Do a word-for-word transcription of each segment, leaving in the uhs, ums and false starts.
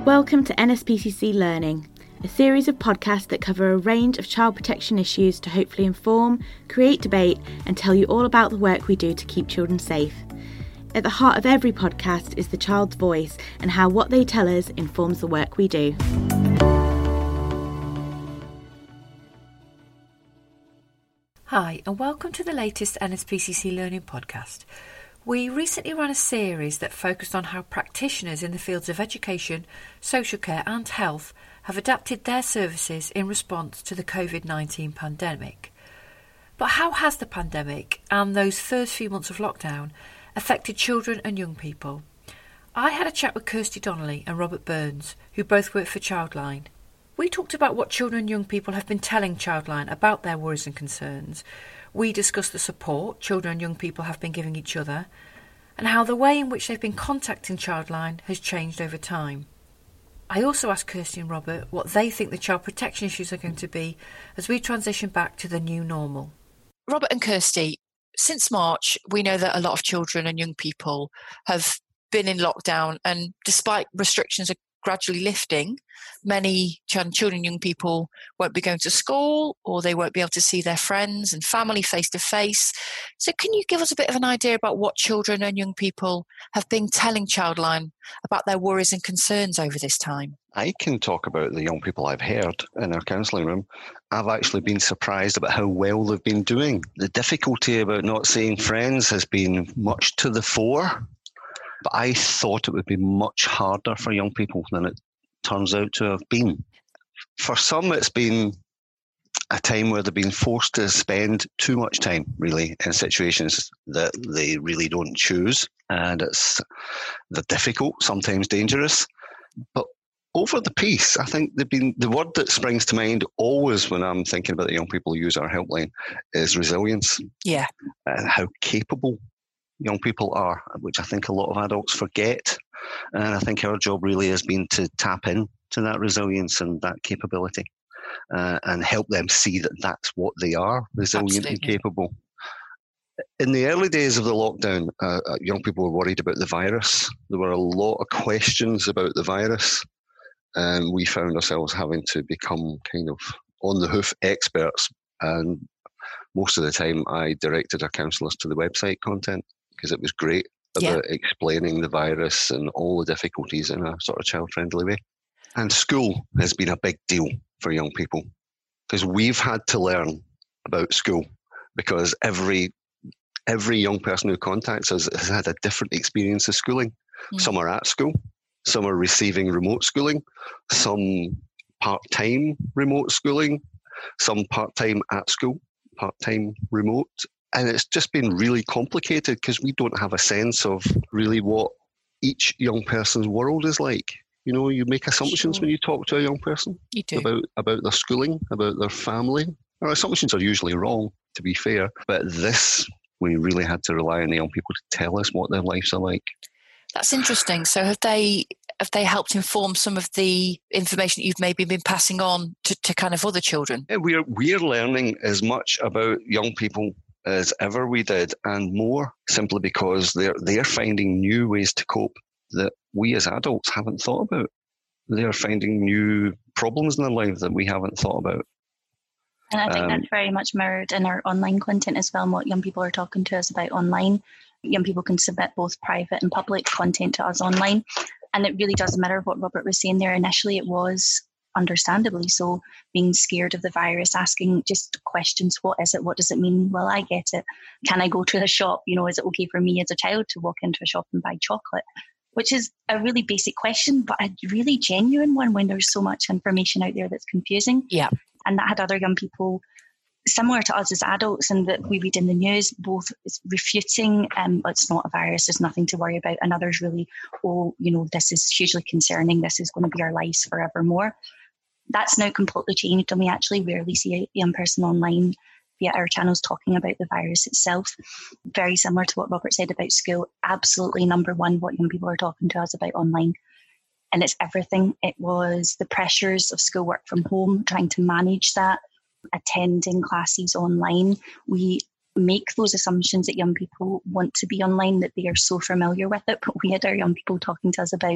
Welcome to N S P C C Learning, a series of podcasts that cover a range of child protection issues to hopefully inform, create debate and tell you all about the work we do to keep children safe. At the heart of every podcast is the child's voice and how what they tell us informs the work we do. Hi and welcome to the latest N S P C C Learning podcast. We recently ran a series that focused on how practitioners in the fields of education, social care and health have adapted their services in response to the covid nineteen pandemic. But how has the pandemic and those first few months of lockdown affected children and young people? I had a chat with Kirsty Donnelly and Robert Burns, who both work for Childline. We talked about what children and young people have been telling Childline about their worries and concerns. We discussed the support children and young people have been giving each other and how the way in which they've been contacting Childline has changed over time. I also asked Kirsty and Robert what they think the child protection issues are going to be as we transition back to the new normal. Robert and Kirsty, since March, we know that a lot of children and young people have been in lockdown, and despite restrictions are gradually lifting, many children and young people won't be going to school, or they won't be able to see their friends and family face to face. So can you give us a bit of an idea about what children and young people have been telling Childline about their worries and concerns over this time? I can talk about the young people I've heard in our counselling room. I've actually been surprised about how well they've been doing. The difficulty about not seeing friends has been much to the fore. But I thought it would be much harder for young people than it turns out to have been. For some, it's been a time where they've been forced to spend too much time, really, in situations that they really don't choose. And it's they're difficult, sometimes dangerous. But over the piece, I think they've been the word that springs to mind always when I'm thinking about the young people who use our helpline is resilience. Yeah. And how capable young people are, which I think a lot of adults forget. And I think our job really has been to tap in to that resilience and that capability uh, and help them see that that's what they are, resilient Absolutely. And capable. In the early days of the lockdown, uh, young people were worried about the virus. There were a lot of questions about the virus. And we found ourselves having to become kind of on the hoof experts. And most of the time I directed our counsellors to the website content, because it was great about yeah. explaining the virus and all the difficulties in a sort of child-friendly way. And school has been a big deal for young people, because we've had to learn about school, because every every young person who contacts us has had a different experience of schooling. Mm. Some are at school, some are receiving remote schooling, some part-time remote schooling, some part-time at school, part-time remote. And it's just been really complicated because we don't have a sense of really what each young person's world is like. You know, you make assumptions sure. when you talk to a young person you do. about about their schooling, about their family. Our assumptions are usually wrong, to be fair. But this, we really had to rely on the young people to tell us what their lives are like. That's interesting. So have they have they helped inform some of the information that you've maybe been passing on to, to kind of other children? Yeah, we're we're learning as much about young people as ever we did, and more, simply because they're they're finding new ways to cope that we as adults haven't thought about. They're finding new problems in their lives that we haven't thought about. And I think um, that's very much mirrored in our online content as well, and what young people are talking to us about online. Young people can submit both private and public content to us online. And it really does mirror what Robert was saying there. Initially, it was understandably so, being scared of the virus, asking just questions. What is it? What does it mean? Will I get it? Can I go to a shop? You know, is it okay for me as a child to walk into a shop and buy chocolate? Which is a really basic question, but a really genuine one when there's so much information out there that's confusing. Yeah. And that had other young people similar to us as adults, and that we read in the news, both refuting, um, it's not a virus, there's nothing to worry about, and others really, oh, you know, this is hugely concerning, this is going to be our lives forevermore. That's now completely changed, and we actually rarely see a young person online via our channels talking about the virus itself. Very similar to what Robert said about school, absolutely number one, what young people are talking to us about online. And it's everything. It was the pressures of schoolwork from home, trying to manage that, attending classes online. We make those assumptions that young people want to be online, that they are so familiar with it. But we had our young people talking to us about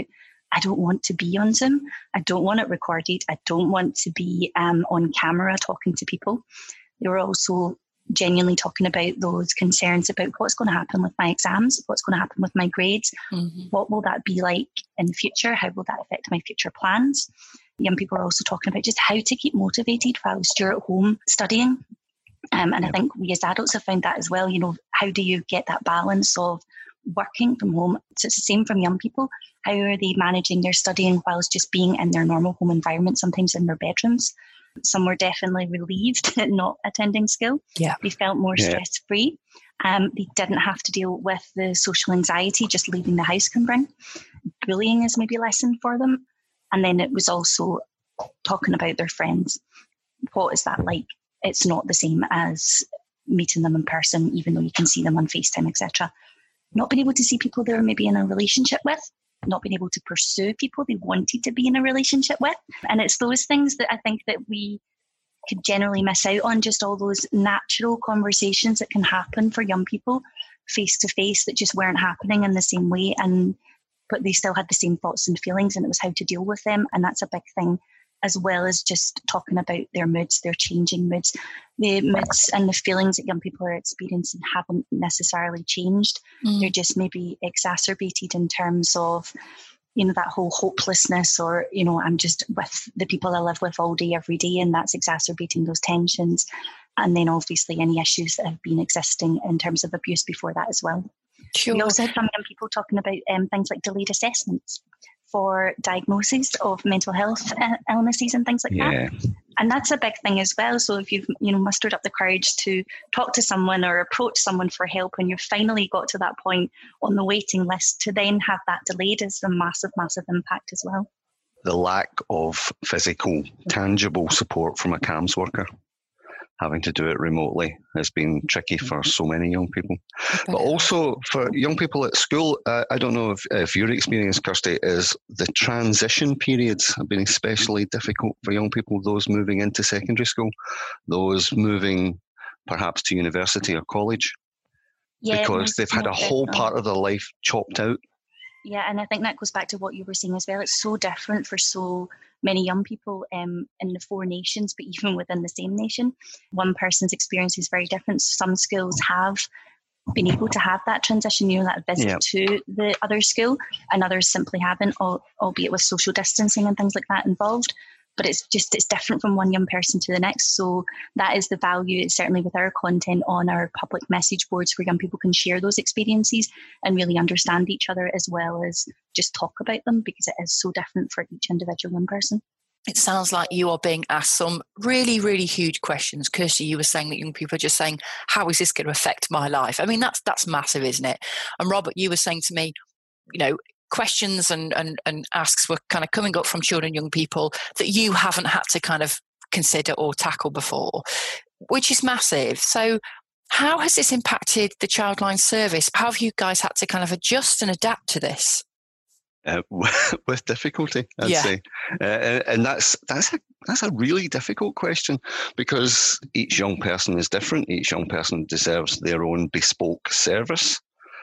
I don't want to be on Zoom. I don't want it recorded. I don't want to be um, on camera talking to people. They were also genuinely talking about those concerns about what's going to happen with my exams, what's going to happen with my grades, mm-hmm. what will that be like in the future, how will that affect my future plans. Young people are also talking about just how to keep motivated whilst you're at home studying. Um, and I think we as adults have found that as well. You know, how do you get that balance of working from home? So it's the same from young people. How are they managing their studying whilst just being in their normal home environment, sometimes in their bedrooms? Some were definitely relieved at not attending school. Yeah. They felt more yeah. stress-free. Um, they didn't have to deal with the social anxiety just leaving the house can bring. Bullying is maybe lessened for them. And then it was also talking about their friends. What is that like? It's not the same as meeting them in person, even though you can see them on FaceTime, et cetera. Not being able to see people they were maybe in a relationship with, not being able to pursue people they wanted to be in a relationship with. And it's those things that I think that we could generally miss out on, just all those natural conversations that can happen for young people face to face that just weren't happening in the same way. And but they still had the same thoughts and feelings, and it was how to deal with them. And that's a big thing, as well as just talking about their moods, their changing moods. The moods and the feelings that young people are experiencing haven't necessarily changed. Mm. They're just maybe exacerbated in terms of, you know, that whole hopelessness, or, you know, I'm just with the people I live with all day, every day, and that's exacerbating those tensions. And then obviously any issues that have been existing in terms of abuse before that as well. Sure. We also had some young people talking about um, things like delayed assessments for diagnosis of mental health uh, illnesses and things like yeah. that. And that's a big thing as well. So if you've, you know, mustered up the courage to talk to someone or approach someone for help, and you've finally got to that point on the waiting list, to then have that delayed is a massive, massive impact as well. The lack of physical, tangible support from a C A M S worker, having to do it remotely, has been tricky for so many young people. But also for young people at school, uh, I don't know if, if your experience, Kirsty, is the transition periods have been especially difficult for young people, those moving into secondary school, those moving perhaps to university or college, yeah, because they've had a whole part of their life chopped out. Yeah, and I think that goes back to what you were saying as well. It's so different for so many young people um, in the four nations, but even within the same nation. One person's experience is very different. Some schools have been able to have that transition, you know, that visit yep. to the other school, and others simply haven't, albeit with social distancing and things like that involved. But it's just, it's different from one young person to the next. So that is the value, certainly with our content on our public message boards, where young people can share those experiences and really understand each other, as well as just talk about them, because it is so different for each individual young person. It sounds like you are being asked some really, really huge questions. Kirsty, you were saying that young people are just saying, how is this going to affect my life? I mean, that's that's massive, isn't it? And Robert, you were saying to me, you know, questions and, and, and asks were kind of coming up from children, young people that you haven't had to kind of consider or tackle before, which is massive. So how has this impacted the Childline service? How have you guys had to kind of adjust and adapt to this? Uh, with difficulty, I'd yeah. say, uh, and that's that's a that's a really difficult question, because each young person is different. Each young person deserves their own bespoke service,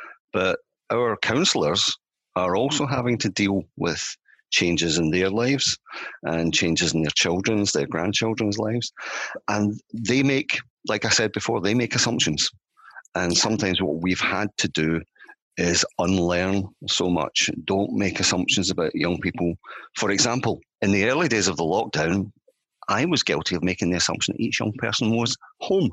but our counsellors are also having to deal with changes in their lives and changes in their children's, their grandchildren's lives. And they make, like I said before, they make assumptions. And sometimes what we've had to do is unlearn so much. Don't make assumptions about young people. For example, in the early days of the lockdown, I was guilty of making the assumption that each young person was home.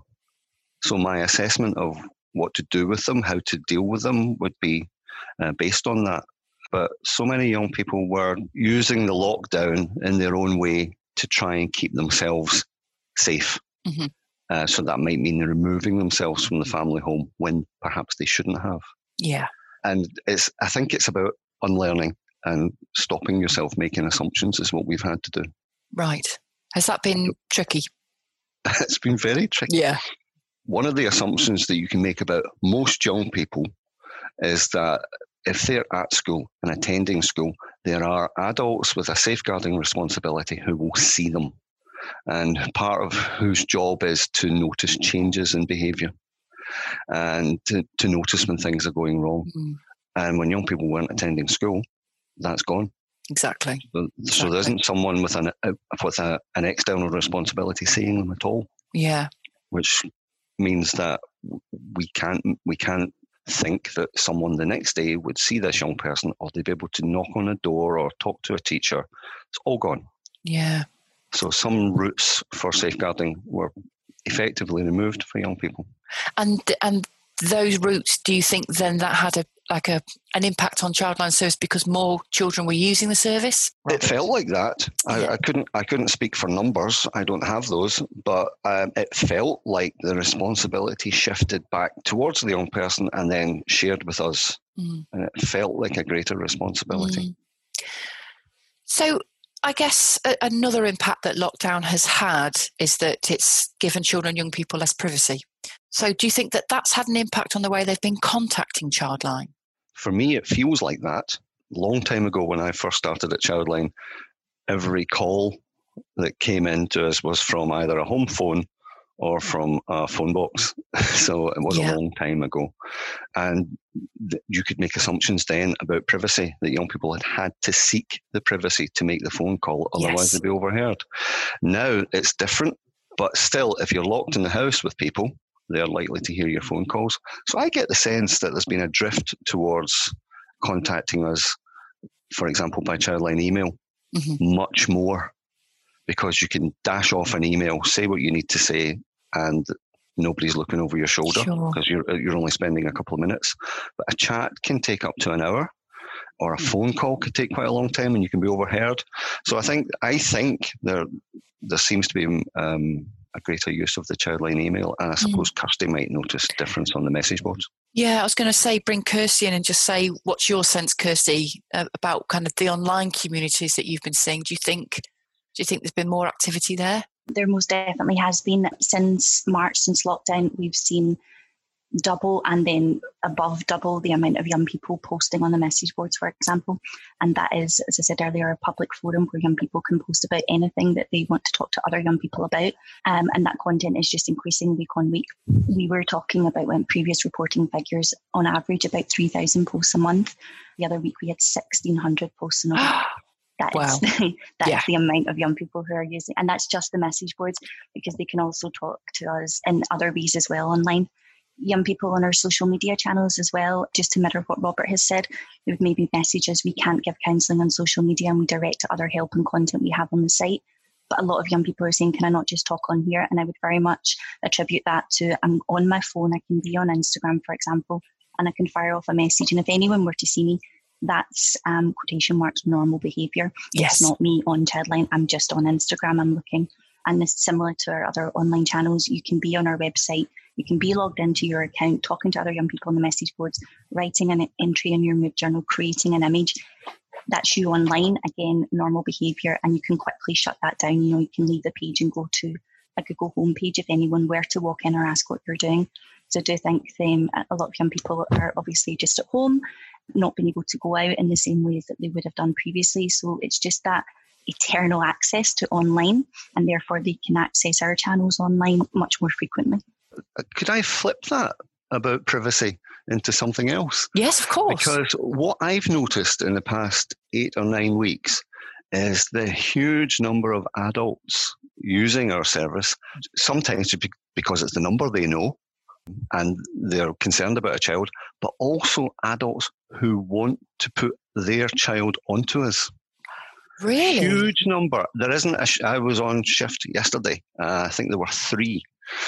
So my assessment of what to do with them, how to deal with them, would be uh, based on that. But so many young people were using the lockdown in their own way to try and keep themselves safe. Mm-hmm. Uh, so that might mean they're removing themselves from the family home when perhaps they shouldn't have. Yeah. And it's, I think it's about unlearning and stopping yourself making assumptions is what we've had to do. Right. Has that been tricky? It's been very tricky. Yeah. One of the assumptions that you can make about most young people is that if they're at school and attending school, there are adults with a safeguarding responsibility who will see them, and part of whose job is to notice changes in behaviour and to, to notice when things are going wrong. Mm. And when young people weren't attending school, that's gone. Exactly. So, exactly. so there isn't someone with an with a, an external responsibility seeing them at all. Yeah. Which means that we can't we can't think that someone the next day would see this young person, or they'd be able to knock on a door or talk to a teacher. It's all gone. Yeah. So some routes for safeguarding were effectively removed for young people. And and those routes, do you think then that had a like a an impact on Childline service because more children were using the service? It felt like that. I, yeah. I couldn't I couldn't speak for numbers. I don't have those, but um, it felt like the responsibility shifted back towards the young person and then shared with us, mm. and it felt like a greater responsibility. Mm. So I guess a, another impact that lockdown has had is that it's given children and young people less privacy. So do you think that that's had an impact on the way they've been contacting Childline? For me, it feels like that. A long time ago when I first started at Childline, every call that came in to us was from either a home phone or from a phone box. So it was yeah. a long time ago. And th- you could make assumptions then about privacy, that young people had had to seek the privacy to make the phone call, otherwise yes. they'd be overheard. Now it's different, but still, if you're locked in the house with people, they're likely to hear your phone calls. So I get the sense that there's been a drift towards contacting us, for example, by Childline email, mm-hmm. much more, because you can dash off an email, say what you need to say, and nobody's looking over your shoulder because sure. you're you're only spending a couple of minutes. But a chat can take up to an hour, or a phone call could take quite a long time, and you can be overheard. So I think I think there there seems to be um, a greater use of the Childline email, and I suppose mm. Kirsty might notice difference on the message boards. Yeah, I was going to say, bring Kirsty in and just say, what's your sense, Kirsty, uh, about kind of the online communities that you've been seeing? Do you think, do you think there's been more activity there? There most definitely has been. Since March, since lockdown, we've seen double and then above double the amount of young people posting on the message boards, for example. And that is, as I said earlier, a public forum where young people can post about anything that they want to talk to other young people about. Um, and that content is just increasing week on week. We were talking about, when previous reporting figures, on average about three thousand posts a month. The other week we had sixteen hundred posts in a week. That wow. is that yeah. is the amount of young people who are using, and that's just the message boards, because they can also talk to us in other ways as well online. Young people on our social media channels as well, just to mirror what Robert has said, they would maybe message us, we can't give counselling on social media, and we direct to other help and content we have on the site. But a lot of young people are saying, can I not just talk on here? And I would very much attribute that to, I'm on my phone, I can be on Instagram, for example, and I can fire off a message. And if anyone were to see me, that's um, quotation marks normal behaviour. Yes. It's not me on Childline, I'm just on Instagram, I'm looking. And this, similar to our other online channels, you can be on our website, you can be logged into your account, talking to other young people on the message boards, writing an entry in your mood journal, creating an image. That's you online, again, normal behaviour, and you can quickly shut that down. You know, you can leave the page and go to a Google homepage if anyone were to walk in or ask what you're doing. So I do think um, a lot of young people are obviously just at home, not being able to go out in the same ways that they would have done previously. So it's just that eternal access to online, and therefore they can access our channels online much more frequently. Could I flip that about privacy into something else? Yes, of course. Because what I've noticed in the past eight or nine weeks is the huge number of adults using our service, sometimes because it's the number they know and they're concerned about a child, but also adults who want to put their child onto us. Really? Huge number. There isn't a sh- I was on shift yesterday. Uh, I think there were three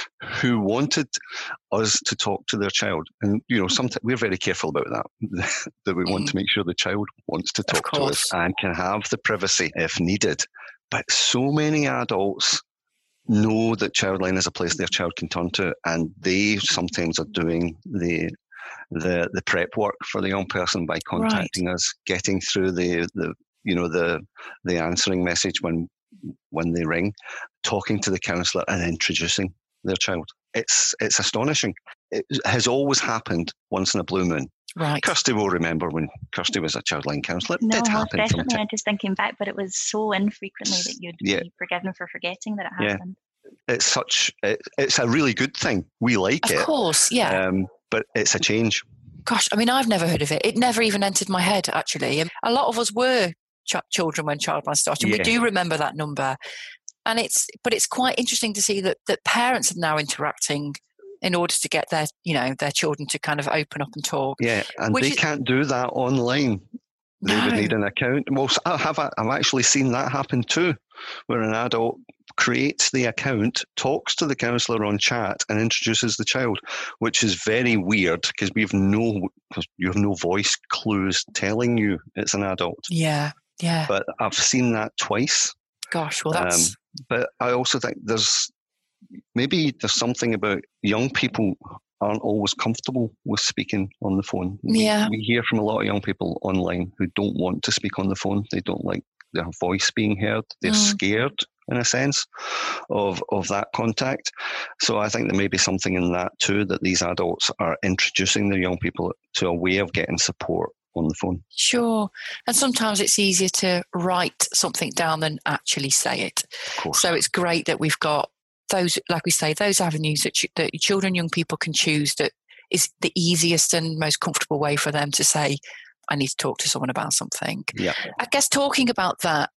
who wanted us to talk to their child. And, you know, sometimes we're very careful about that, that we want mm. to make sure the child wants to talk to us and can have the privacy if needed. But so many adults know that Childline is a place their child can turn to, and they sometimes are doing the the the prep work for the young person by contacting right. us, getting through the, the you know the the answering message when when they ring, talking to the counsellor and introducing their child. It's it's astonishing. It has always happened once in a blue moon. Right. Kirsty will remember when Kirsty was a Childline counsellor. It no, did happen. definitely. T- I'm just thinking back, but it was so infrequently that you'd yeah. be forgiven for forgetting that it happened. Yeah. It's such. It, it's a really good thing. We like of it. Of course, yeah. Um, but it's a change. Gosh, I mean, I've never heard of it. It never even entered my head, actually. And a lot of us were ch- children when childminder started. Yeah. We do remember that number. And it's, but it's quite interesting to see that, that parents are now interacting in order to get their, you know, their children to kind of open up and talk. Yeah, and they is, can't do that online. They no. would need an account. Well, I have, I've actually seen that happen too, where an adult creates the account, talks to the counsellor on chat, and introduces the child, which is very weird because we have no, you have no voice clues telling you it's an adult. Yeah, yeah. But I've seen that twice. Gosh, well, that's. Um, but I also think there's maybe there's something about young people aren't always comfortable with speaking on the phone. Yeah. We, we hear from a lot of young people online who don't want to speak on the phone. They don't like their voice being heard. They're mm. scared, in a sense, of, of that contact. So I think there may be something in that too, that these adults are introducing their young people to a way of getting support on the phone. Sure. And sometimes it's easier to write something down than actually say it. Of course. So it's great that we've got those, like we say, those avenues that, ch- that children, young people can choose that is the easiest and most comfortable way for them to say, I need to talk to someone about something. Yeah. I guess talking about that,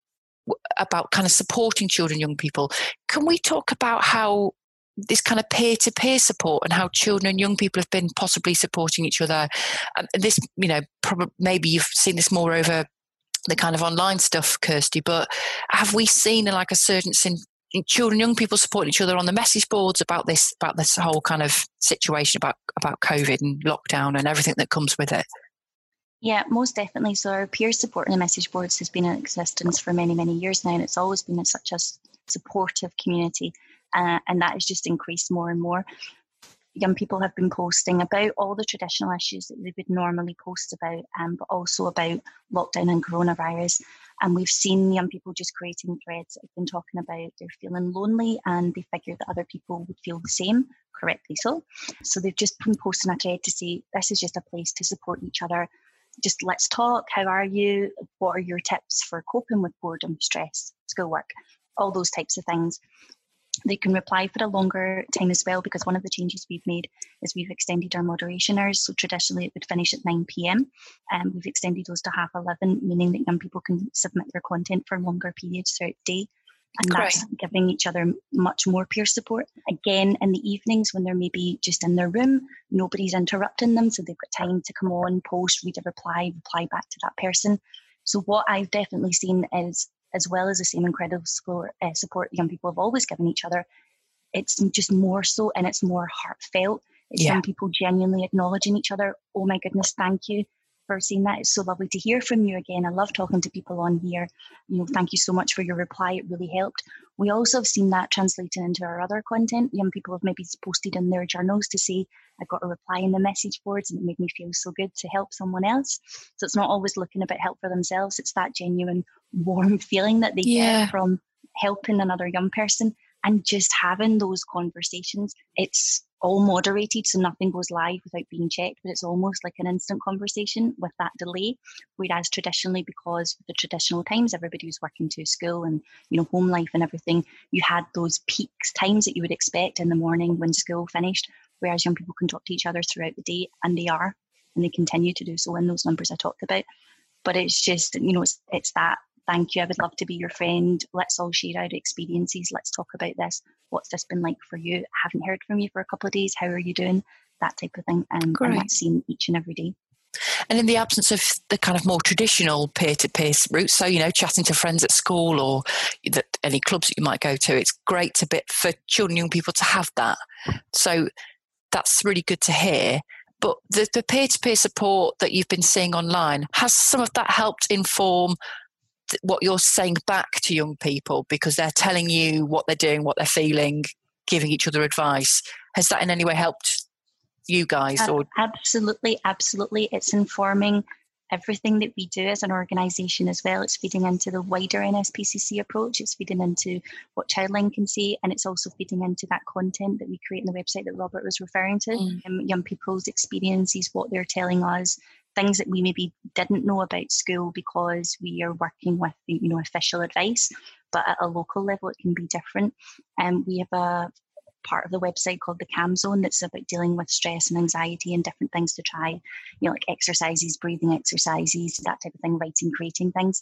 about kind of supporting children, young people, can we talk about how this kind of peer-to-peer support and how children and young people have been possibly supporting each other? Um, this, you know, probably maybe you've seen this more over the kind of online stuff, Kirsty, but have we seen like a surge in children, young people supporting each other on the message boards about this, about this whole kind of situation about, about COVID and lockdown and everything that comes with it? Yeah, most definitely. So our peer support on the message boards has been in existence for many, many years now, and it's always been such a supportive community, uh, and that has just increased more and more. Young people have been posting about all the traditional issues that they would normally post about, um, but also about lockdown and coronavirus. And we've seen young people just creating threads that have been talking about they're feeling lonely and they figure that other people would feel the same, correctly so. So they've just been posting a thread to say, this is just a place to support each other. Just let's talk. How are you? What are your tips for coping with boredom, stress, schoolwork, all those types of things. They can reply for a longer time as well, because one of the changes we've made is we've extended our moderation hours. So traditionally it would finish at nine p.m. and we've extended those to half eleven, meaning that young people can submit their content for longer periods throughout the day. And Great. That's giving each other much more peer support. Again, in the evenings when they're maybe just in their room, nobody's interrupting them, so they've got time to come on, post, read a reply, reply back to that person. So what I've definitely seen is, as well as the same incredible support, uh, support young people have always given each other, it's just more so, and it's more heartfelt. It's Yeah. young people genuinely acknowledging each other. Oh my goodness, thank you for saying that. It's so lovely to hear from you again. I love talking to people on here. You know, thank you so much for your reply. It really helped. We also have seen that translating into our other content. Young people have maybe posted in their journals to say, I got a reply in the message boards and it made me feel so good to help someone else. So it's not always looking about help for themselves. It's that genuine, warm feeling that they Yeah. get from helping another young person and just having those conversations. It's all moderated, so nothing goes live without being checked, but it's almost like an instant conversation with that delay. Whereas traditionally, because the traditional times, everybody was working to school and, you know, home life and everything, you had those peaks times that you would expect in the morning when school finished, whereas young people can talk to each other throughout the day, and they are, and they continue to do so in those numbers I talked about. But it's just, you know, it's, it's that, thank you, I would love to be your friend. Let's all share our experiences. Let's talk about this. What's this been like for you? I haven't heard from you for a couple of days. How are you doing? That type of thing. Um, and that's seen each and every day. And in the absence of the kind of more traditional peer-to-peer route, so, you know, chatting to friends at school or that any clubs that you might go to, it's great to bit for children and young people to have that. So that's really good to hear. But the, the peer-to-peer support that you've been seeing online, has some of that helped inform what you're saying back to young people, because they're telling you what they're doing, what they're feeling, giving each other advice? Has that in any way helped you guys? Or Absolutely, absolutely. It's informing everything that we do as an organisation as well. It's feeding into the wider N S P C C approach. It's feeding into what Childline can see, and it's also feeding into that content that we create on the website that Robert was referring to. Mm. Um, young people's experiences, what they're telling us, things that we maybe didn't know about school because we are working with, you know, official advice, but at a local level it can be different. And um, we have a part of the website called the Calm Zone that's about dealing with stress and anxiety and different things to try, you know, like exercises, breathing exercises, that type of thing, writing, creating things.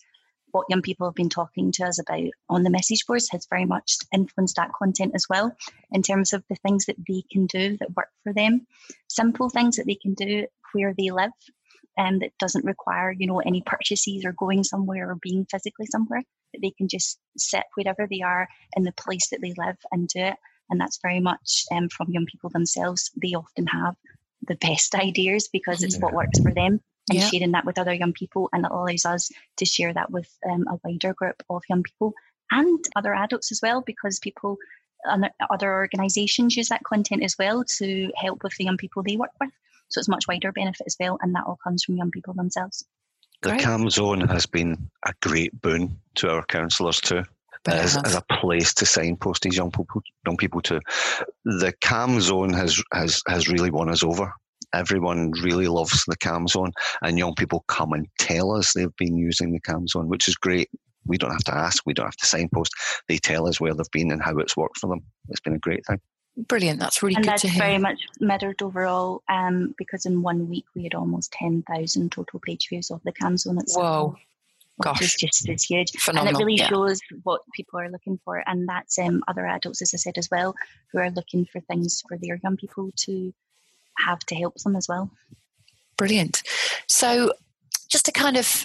what young people have been talking to us about on the message boards has very much influenced that content as well, in terms of the things that they can do that work for them. Simple things that they can do where they live, and that doesn't require, you know, any purchases or going somewhere or being physically somewhere, that they can just sit wherever they are in the place that they live and do it. And that's very much um, from young people themselves. They often have the best ideas because it's what works for them, and yeah. sharing that with other young people, and it allows us to share that with um, a wider group of young people and other adults as well, because people, other organisations use that content as well to help with the young people they work with. So it's much wider benefit as well, and that all comes from young people themselves. The Great. CAM Zone has been a great boon to our counsellors too, as, as a place to signpost these young people, young people to. The CAM Zone has, has, has really won us over. Everyone really loves the CAM Zone, and young people come and tell us they've been using the CAM Zone, which is great. We don't have to ask, we don't have to signpost. They tell us where they've been and how it's worked for them. It's been a great thing. Brilliant, that's really and good that's to hear. Very much mirrored overall, um, because in one week we had almost ten thousand total page views of the CAM Zone itself. Whoa, gosh. Which is just it's huge. Phenomenal. And it really yeah. shows what people are looking for, and that's um, other adults, as I said, as well, who are looking for things for their young people to have to help them as well. Brilliant. So just to kind of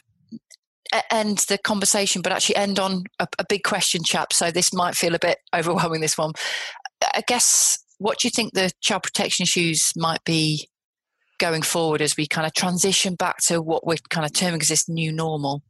end the conversation, but actually end on a, a big question, chap. So this might feel a bit overwhelming, this one. I guess, what do you think the child protection issues might be going forward as we kind of transition back to what we're kind of terming as this new normal?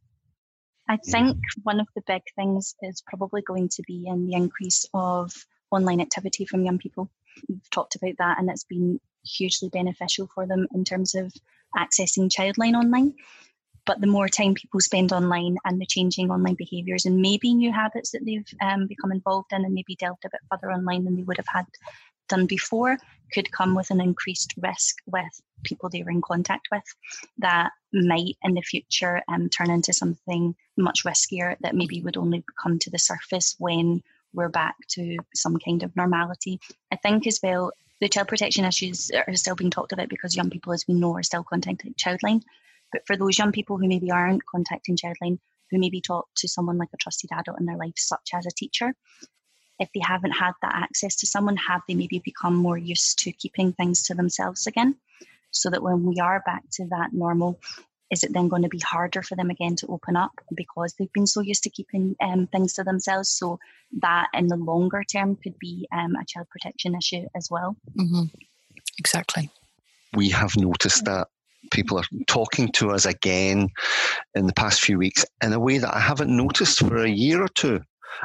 I think one of the big things is probably going to be in the increase of online activity from young people. We've talked about that, and it's been hugely beneficial for them in terms of accessing Childline online. But the more time people spend online and the changing online behaviours and maybe new habits that they've um, become involved in and maybe delved a bit further online than they would have had done before, could come with an increased risk with people they were in contact with that might in the future um, turn into something much riskier that maybe would only come to the surface when we're back to some kind of normality. I think as well, the child protection issues are still being talked about because young people, as we know, are still contacting Childline. But for those young people who maybe aren't contacting Childline, who maybe talk to someone like a trusted adult in their life, such as a teacher, if they haven't had that access to someone, have they maybe become more used to keeping things to themselves again? So that when we are back to that normal, is it then going to be harder for them again to open up because they've been so used to keeping um, things to themselves? So that in the longer term could be um, a child protection issue as well. Mm-hmm. Exactly. We have noticed that people are talking to us again in the past few weeks in a way that I haven't noticed for a year or two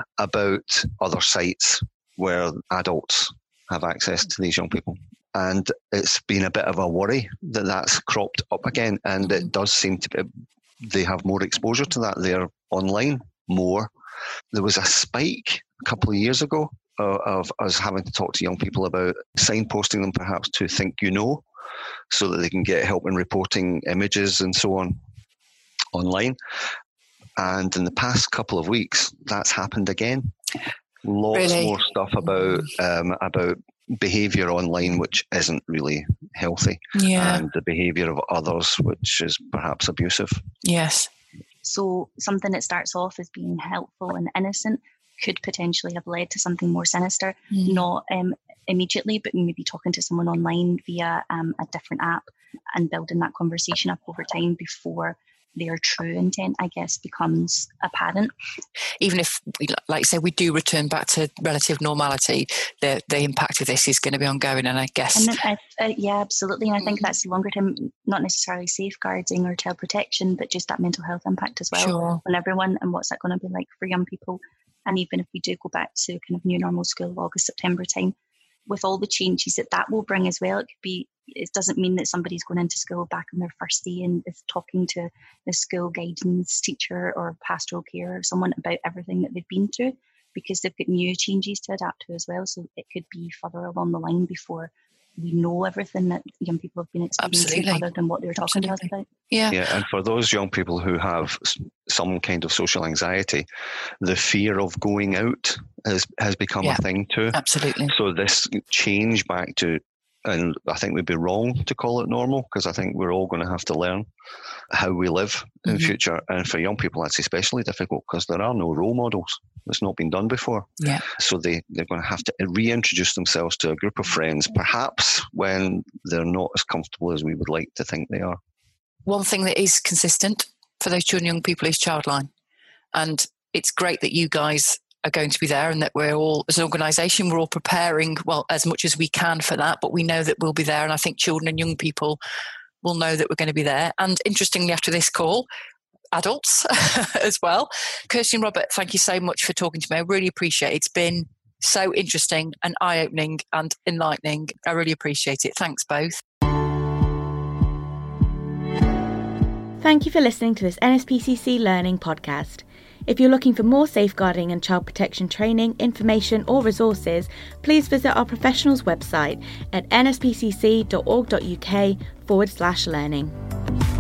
about other sites where adults have access to these young people. And it's been a bit of a worry that that's cropped up again. And it does seem to be, they have more exposure to that. They're online more. There was a spike a couple of years ago uh, of us having to talk to young people about signposting them perhaps to Think You Know, so that they can get help in reporting images and so on online. And in the past couple of weeks, that's happened again. Lots really? more stuff about um, about behaviour online, which isn't really healthy, yeah. and the behaviour of others, which is perhaps abusive. Yes. So something that starts off as being helpful and innocent could potentially have led to something more sinister, mm. not um, immediately, but maybe talking to someone online via um, a different app and building that conversation up over time before their true intent, I guess, becomes apparent. Even if, like you say, we do return back to relative normality, the the impact of this is going to be ongoing, and I guess... And then, uh, yeah, absolutely. And I think that's the longer term, not necessarily safeguarding or child protection, but just that mental health impact as well sure. on everyone, and what's that going to be like for young people. And even if we do go back to kind of new normal school, August, September time, with all the changes that that will bring as well, it could be, it doesn't mean that somebody's going into school back on their first day and is talking to the school guidance teacher or pastoral care or someone about everything that they've been through, because they've got new changes to adapt to as well. So it could be further along the line before we know everything that young people have been experiencing Absolutely. other than what they're talking Absolutely. to us about. Yeah. Yeah, and for those young people who have some kind of social anxiety, the fear of going out has, has become yeah. a thing too. Absolutely. So this change back to And I think we'd be wrong to call it normal, because I think we're all going to have to learn how we live in Mm-hmm. future. And for young people, that's especially difficult because there are no role models. It's not been done before. Yeah. So they, they're going to have to reintroduce themselves to a group of friends, perhaps when they're not as comfortable as we would like to think they are. One thing that is consistent for those children and young people is Childline. And it's great that you guys are going to be there and that we're all, as an organisation, we're all preparing, well, as much as we can for that, but we know that we'll be there. And I think children and young people will know that we're going to be there. And interestingly, after this call, adults as well. Kirsty and Robert, thank you so much for talking to me. I really appreciate it. It's been so interesting and eye-opening and enlightening. I really appreciate it. Thanks both. Thank you for listening to this N S P C C Learning podcast. If you're looking for more safeguarding and child protection training, information or resources, please visit our professionals website at nspcc.org.uk forward slash learning.